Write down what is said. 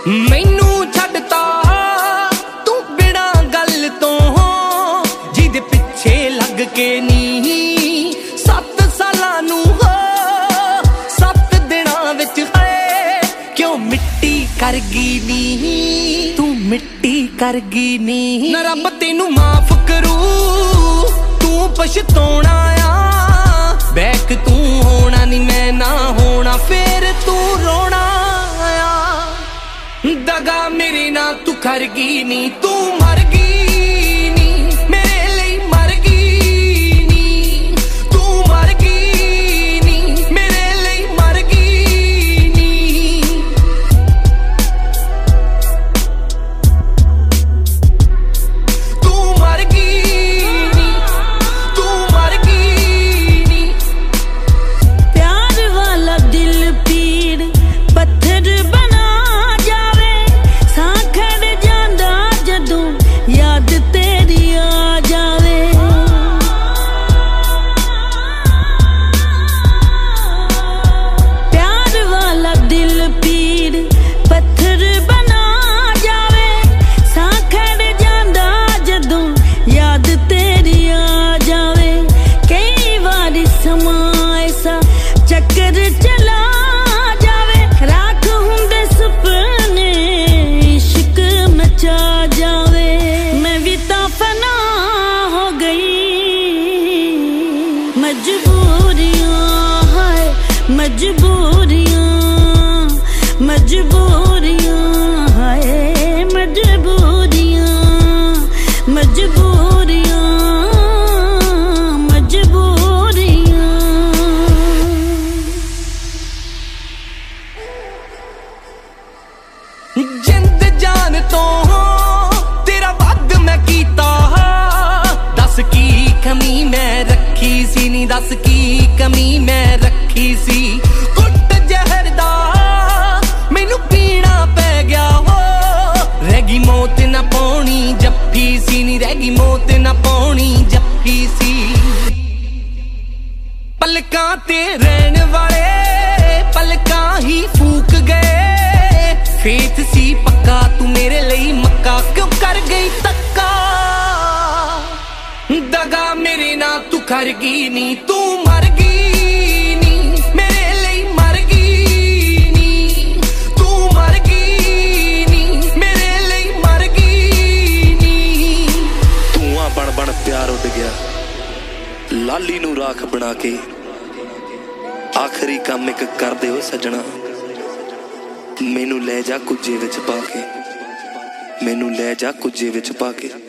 मैनू छड्डता तू बिना गल तो, जिहदे पिछे लग के नी 7 सालां नू हो 7 दिनां विच है क्यों मिट्टी कर गई नी, तू मिट्टी कर गई नी। ना रब तेनू माफ करू तू पछताउणा आ, बैक तू होना नी मैं ना होना फिर तू रोना आ। दगा मेरे ना तू कर गई नी, तू मर गई नी मेरे लिए मर गई नी, तू मर गई नी मेरे लिए मर गई नी। तू मर गई नी, तू मर गई नी। प्यार वाला दिल पीड़ पत्थर बना जावे, साखड़ जांदा जदों याद तेरी आ जावे। प्यार वाला दिल पीड़ पत्थर बना जावे, साखड़ जांदा जदों याद तेरी आ जावे। कई बारी समा ऐसा चक्कर चला जावे, राख हुंदे सुपने इश्क मचा जावे। मैं भी तां फना हो गई, मजबूरियां हाय मजबूरियां, मजबूरियां हाय मजबूरियां, मजबूरियां मजबूरियां। जिंद जान तो तेरा वध मैं कीता, दस की कमी मैं रखी सी नी, दस की कमी मैं रखी सी। कुट जहर दा मैनू पीना पै गया हो, रह गई मौत ना पाउणी जप्फी सी नी, रह गई मौत ना पाउणी जप्फी सी। पलकां ते रहन वाले पलकां ही फूक गए, फेथ सी पक्का तू मेरे लिए मक्का क्यों कर गई तक्का। दगा मेरे ना तू कर गई नी, तू मर गई नी मेरे लिए मर गई नी, तू मर गई नी मेरे लिए मर गई नी। धुआं बन बन प्यार उड़ गया, लाली नू राख बना के आखिरी काम एक कर दे ओ सजना। मैनू ले जा कुजे विच पा के, मैनू ले जा कुजे विच पा के।